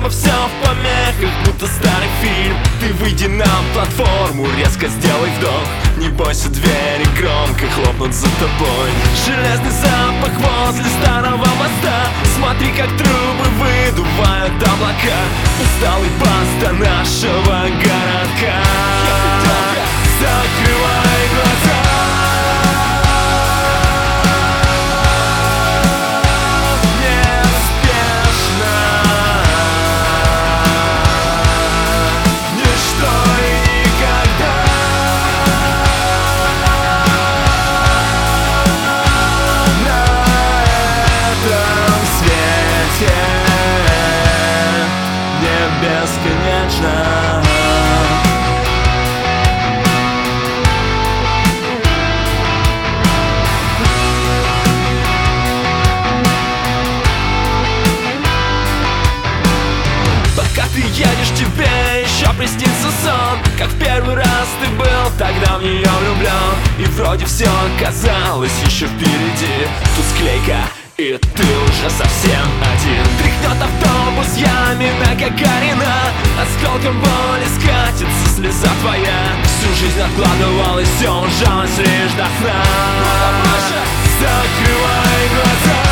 небо все в помехах, будто старый фильм. Ты выйди на платформу, резко сделай вдох. Не бойся, двери громко хлопнут за тобой. Железный запах возле старого моста. Смотри, как трубы выдувают облака. Усталый бас до нашего городка. Закрывай глаза. Бесконечно. Пока ты едешь, тебе еще приснится сон, как в первый раз ты был тогда в нее влюблен. И вроде все казалось еще впереди. Тут склейка, и ты уже совсем один. Тряхнет автобус, ямина Гагарина. Осколком боли скатится слеза твоя. Всю жизнь откладывалась, все ужалось лишь до сна. Закрывай глаза.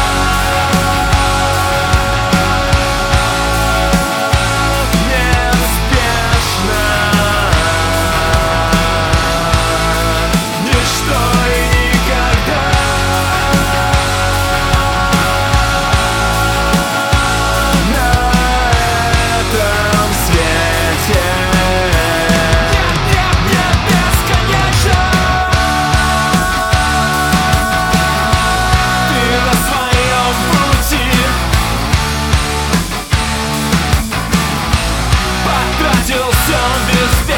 Все без